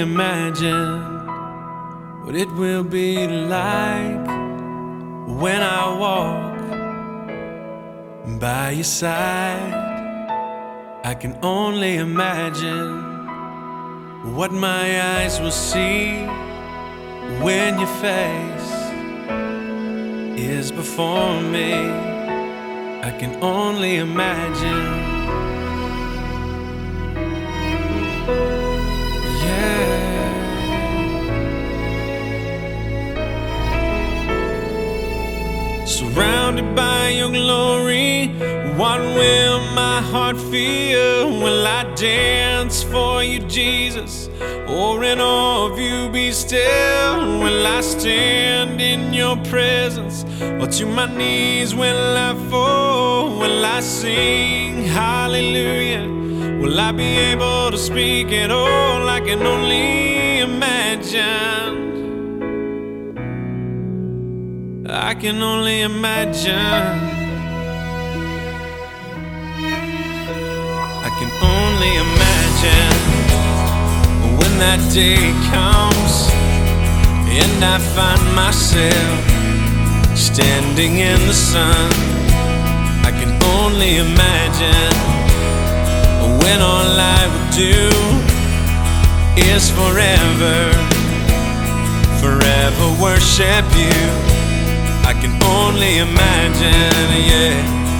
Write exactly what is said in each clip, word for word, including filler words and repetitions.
imagine what it will be like when I walk by your side. I can only imagine what my eyes will see when your face is before me. I can only imagine. Surrounded by your glory, what will my heart feel? Will I dance for you, Jesus? Or in awe of you be still? Will I stand in your presence? Or to my knees will I fall? Will I sing hallelujah? Will I be able to speak at all? I can only imagine. I can only imagine. I can only imagine when that day comes and I find myself standing in the sun. I can only imagine when all I would do is forever, forever worship you. I can only imagine, yeah.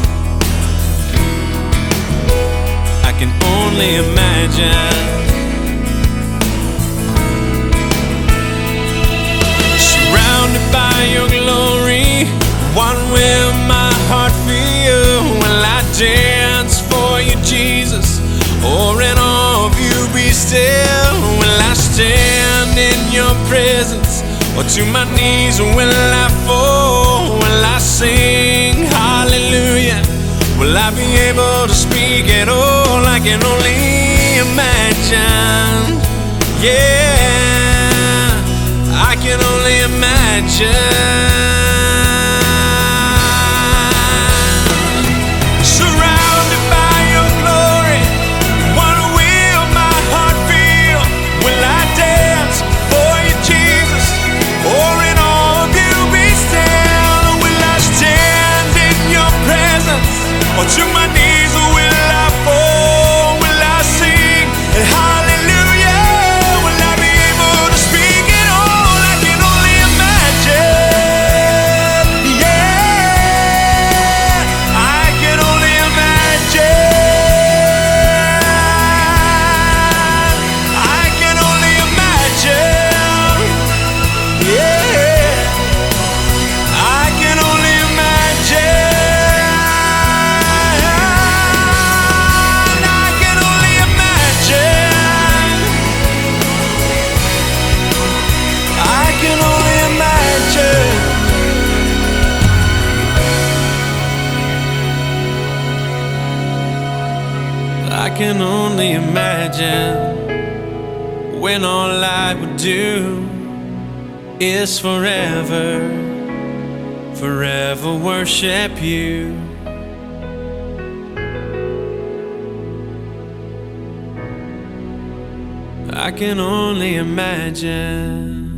I can only imagine. Surrounded by your glory, what will my heart feel? Will I dance for you, Jesus? Or in awe of you be still? Will I stand in your presence? Or to my knees will I fall? Will I sing hallelujah? Will I be able to speak at all? I can only imagine. Yeah, I can only imagine. Surrounded by your glory, what will my heart feel? Will I dance for you, Jesus? Or in awe of you be still? Will I stand in your presence? Or to my knees will I fall? Will I sing hallelujah? Will I be able to speak at all? I can only imagine. Yeah, I can only imagine. I can only imagine. Yeah, I can only imagine. I can only imagine. I can only imagine. I can only imagine when all I would do is forever, forever worship you. I can only imagine.